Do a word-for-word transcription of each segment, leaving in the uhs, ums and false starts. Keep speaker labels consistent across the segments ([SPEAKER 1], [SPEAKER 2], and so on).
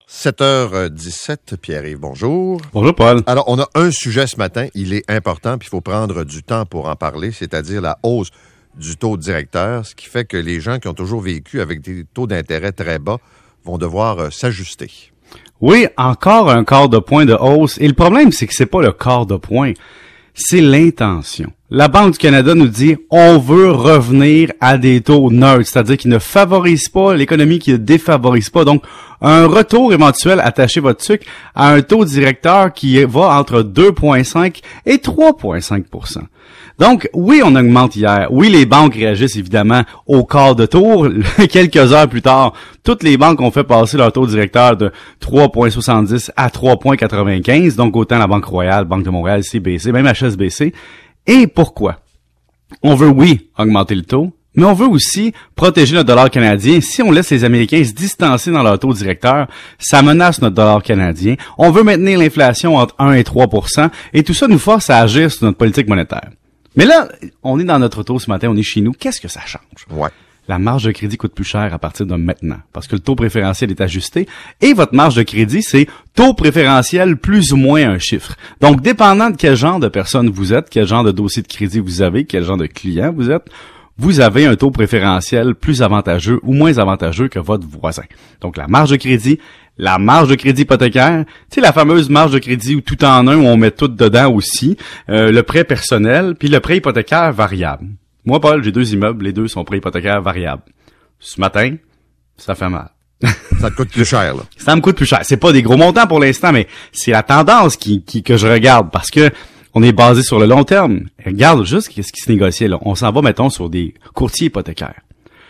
[SPEAKER 1] sept heures dix-sept, Pierre-Yves, bonjour.
[SPEAKER 2] Bonjour, Paul.
[SPEAKER 1] Alors, on a un sujet ce matin, il est important, puis il faut prendre du temps pour en parler, c'est-à-dire la hausse du taux directeur, ce qui fait que les gens qui ont toujours vécu avec des taux d'intérêt très bas vont devoir euh, s'ajuster.
[SPEAKER 2] Oui, encore un quart de point de hausse. Et le problème, c'est que c'est pas le quart de point, c'est l'intention. La Banque du Canada nous dit on veut revenir à des taux neutres, c'est-à-dire qui ne favorisent pas l'économie, qui ne défavorisent pas. Donc, un retour éventuel, attachez votre sucre, à un taux directeur qui va entre deux virgule cinq et trois virgule cinq pour cent. Donc, oui, on augmente hier. Oui, les banques réagissent évidemment au quart de tour. Quelques heures plus tard, toutes les banques ont fait passer leur taux directeur de trois virgule soixante-dix à trois virgule quatre-vingt-quinze. Donc, autant la Banque Royale, Banque de Montréal, C B C, même H S B C. Et pourquoi? On veut, oui, augmenter le taux, mais on veut aussi protéger notre dollar canadien. Si on laisse les Américains se distancer dans leur taux directeur, ça menace notre dollar canadien. On veut maintenir l'inflation entre un et trois pour cent, et tout ça nous force à agir sur notre politique monétaire. Mais là, on est dans notre taux ce matin, on est chez nous. Qu'est-ce que ça change?
[SPEAKER 1] Ouais.
[SPEAKER 2] La marge de crédit coûte plus cher à partir de maintenant, parce que le taux préférentiel est ajusté, et votre marge de crédit, c'est taux préférentiel plus ou moins un chiffre. Donc, dépendant de quel genre de personne vous êtes, quel genre de dossier de crédit vous avez, quel genre de client vous êtes, vous avez un taux préférentiel plus avantageux ou moins avantageux que votre voisin. Donc, la marge de crédit, la marge de crédit hypothécaire, tu sais, la fameuse marge de crédit où tout en un, où on met tout dedans aussi, euh, le prêt personnel, puis le prêt hypothécaire variable. Moi, Paul, j'ai deux immeubles, les deux sont prêts hypothécaires variables. Ce matin, ça fait mal.
[SPEAKER 1] Ça te coûte plus cher, là.
[SPEAKER 2] Ça me coûte plus cher. C'est pas des gros montants pour l'instant, mais c'est la tendance qui, qui que je regarde parce que on est basé sur le long terme. Regarde juste qu'est-ce qui se négociait là. On s'en va, mettons, sur des courtiers hypothécaires.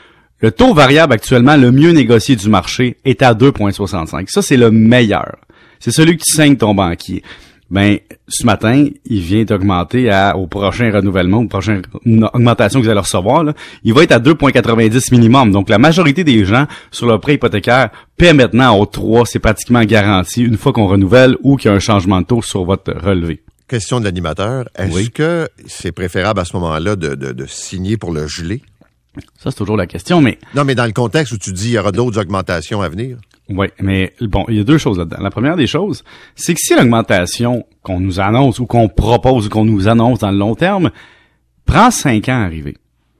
[SPEAKER 2] Le taux variable actuellement, le mieux négocié du marché, est à deux virgule soixante-cinq. Ça, c'est le meilleur. C'est celui que tu saignes ton banquier. Ben, ce matin, il vient d'augmenter à, au prochain renouvellement, aux prochaines augmentations que vous allez recevoir, là, il va être à deux virgule quatre-vingt-dix minimum. Donc, la majorité des gens sur le prêt hypothécaire paient maintenant au trois, c'est pratiquement garanti une fois qu'on renouvelle ou qu'il y a un changement de taux sur votre relevé.
[SPEAKER 1] Question de l'animateur, est-ce
[SPEAKER 2] oui.
[SPEAKER 1] que c'est préférable à ce moment-là de, de, de signer pour le geler?
[SPEAKER 2] Ça, c'est toujours la question, mais...
[SPEAKER 1] Non, mais dans le contexte où tu dis qu'il y aura d'autres augmentations à venir.
[SPEAKER 2] Oui, mais bon, il y a deux choses là-dedans. La première des choses, c'est que si l'augmentation qu'on nous annonce ou qu'on propose ou qu'on nous annonce dans le long terme prend cinq ans à arriver.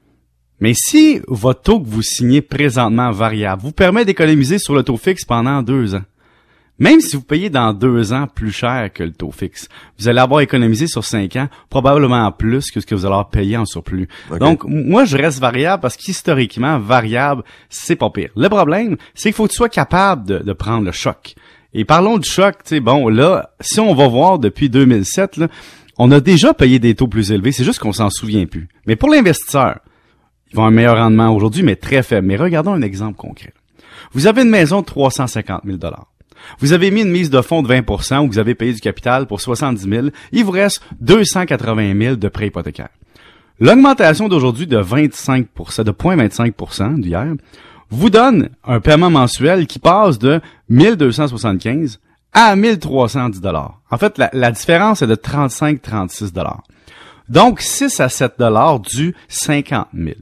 [SPEAKER 2] Mais si votre taux que vous signez présentement variable vous permet d'économiser sur le taux fixe pendant deux ans, même si vous payez dans deux ans plus cher que le taux fixe, vous allez avoir économisé sur cinq ans probablement plus que ce que vous allez avoir payé en surplus. Okay. Donc, moi, je reste variable parce qu'historiquement, variable, c'est pas pire. Le problème, c'est qu'il faut que tu sois capable de, de prendre le choc. Et parlons du choc, tu sais, bon, là, si on va voir depuis deux mille sept, là, on a déjà payé des taux plus élevés, c'est juste qu'on s'en souvient plus. Mais pour l'investisseur, ils vont avoir un meilleur rendement aujourd'hui, mais très faible. Mais regardons un exemple concret. Vous avez une maison de trois cent cinquante mille dollars. Vous avez mis une mise de fonds de vingt pour cent ou vous avez payé du capital pour soixante-dix mille. Il vous reste deux cent quatre-vingt mille de prêt hypothécaire. L'augmentation d'aujourd'hui de vingt-cinq pour cent, de zéro virgule vingt-cinq pour cent d'hier, vous donne un paiement mensuel qui passe de mille deux cent soixante-quinze à mille trois cent dix dollars. En fait, la, la différence est de trente-cinq à trente-six dollars. Donc, six à sept dollars du cinquante mille.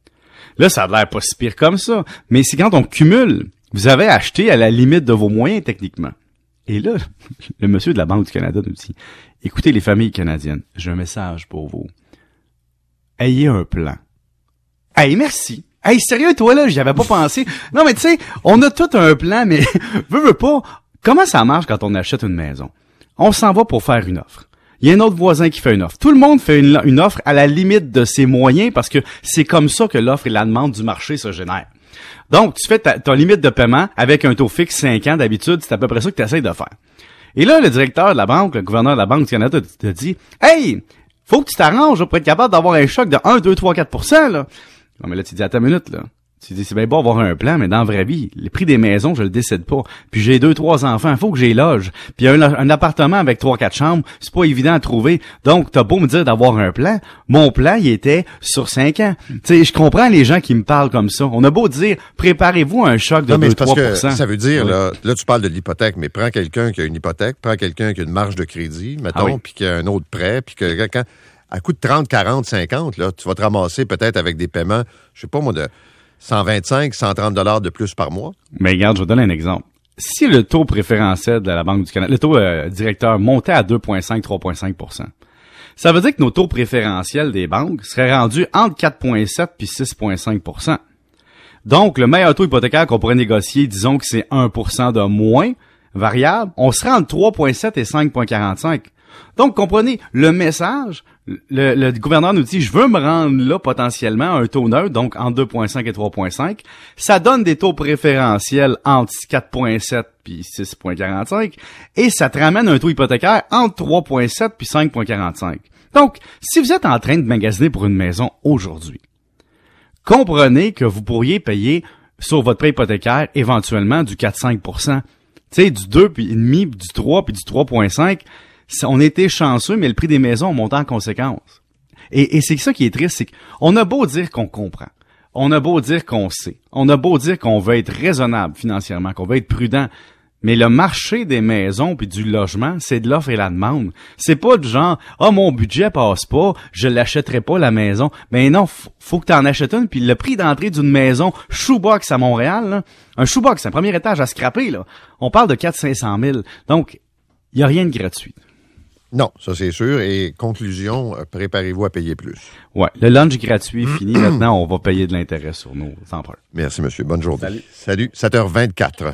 [SPEAKER 2] Là, ça a l'air pas si pire comme ça, mais c'est quand on cumule. Vous avez acheté à la limite de vos moyens, techniquement. Et là, le monsieur de la Banque du Canada nous dit, écoutez les familles canadiennes, j'ai un message pour vous. Ayez un plan. Hey, merci. Hey, sérieux, toi, là, j'y avais pas pensé. Non, mais tu sais, on a tout un plan, mais veux, veux pas. Comment ça marche quand on achète une maison? On s'en va pour faire une offre. Il y a un autre voisin qui fait une offre. Tout le monde fait une, une offre à la limite de ses moyens parce que c'est comme ça que l'offre et la demande du marché se génèrent. Donc, tu fais ta, ta limite de paiement avec un taux fixe cinq ans d'habitude, c'est à peu près ça que tu essaies de faire. Et là, le directeur de la banque, le gouverneur de la Banque du Canada te dit « Hey, faut que tu t'arranges pour être capable d'avoir un choc de un, deux, trois, quatre pour cent. Là. » Non, mais là, tu dis « Attends une minute, là. » Tu dis, c'est bien beau avoir un plan, mais dans la vraie vie, les prix des maisons, je le décide pas. Puis j'ai deux, trois enfants, il faut que j'y loge. Puis un, un appartement avec trois, quatre chambres, c'est pas évident à trouver. Donc, t'as beau me dire d'avoir un plan, mon plan, il était sur cinq ans. Tu sais, je comprends les gens qui me parlent comme ça. On a beau dire, préparez-vous à un choc de deux, trois pour cent.
[SPEAKER 1] Ça veut dire,
[SPEAKER 2] oui.
[SPEAKER 1] là, là, tu parles de l'hypothèque, mais prends quelqu'un qui a une hypothèque, prends quelqu'un qui a une marge de crédit, mettons, puis ah oui. qui a un autre prêt, puis que quand, à coût de trente, quarante, cinquante, là, tu vas te ramasser peut-être avec des paiements, je sais pas moi, de cent vingt-cinq, cent trente dollars de plus par mois.
[SPEAKER 2] Mais regarde, je vais te donner un exemple. si le taux préférentiel de la Banque du Canada, le taux euh, directeur montait à deux virgule cinq à trois virgule cinq pour cent, ça veut dire que nos taux préférentiels des banques seraient rendus entre quatre virgule sept puis six virgule cinq pour cent. Donc, le meilleur taux hypothécaire qu'on pourrait négocier, disons que c'est un pour cent de moins variable, on serait entre trois virgule sept et cinq virgule quarante-cinq. Donc, comprenez, le message, le, le gouverneur nous dit, je veux me rendre là potentiellement à un taux neutre, donc entre deux virgule cinq et trois virgule cinq. Ça donne des taux préférentiels entre quatre virgule sept puis six virgule quarante-cinq, et ça te ramène un taux hypothécaire entre trois virgule sept puis cinq virgule quarante-cinq. Donc, si vous êtes en train de magasiner pour une maison aujourd'hui, comprenez que vous pourriez payer sur votre prêt hypothécaire éventuellement du quatre à cinq pour cent. Tu sais, du deux puis demi, du trois puis du trois virgule cinq. On était chanceux, mais le prix des maisons a monté en conséquence. Et, et c'est ça qui est triste, c'est qu'on a beau dire qu'on comprend, on a beau dire qu'on sait, on a beau dire qu'on veut être raisonnable financièrement, qu'on veut être prudent, mais le marché des maisons puis du logement, c'est de l'offre et la demande. C'est pas du genre, ah, oh, mon budget passe pas, je l'achèterai pas la maison. Ben non, faut, faut que tu en achètes une, puis le prix d'entrée d'une maison shoebox à Montréal, là, un shoebox, un premier étage à scraper, là, on parle de quatre à cinq cent mille. Donc, il y a rien de gratuit.
[SPEAKER 1] Non, ça c'est sûr. Et conclusion, préparez-vous à payer plus.
[SPEAKER 2] Ouais, le lunch gratuit fini. Maintenant, on va payer de l'intérêt sur nos emprunts.
[SPEAKER 1] Merci, monsieur. Bonne journée.
[SPEAKER 2] Salut.
[SPEAKER 1] Salut. sept heures vingt-quatre.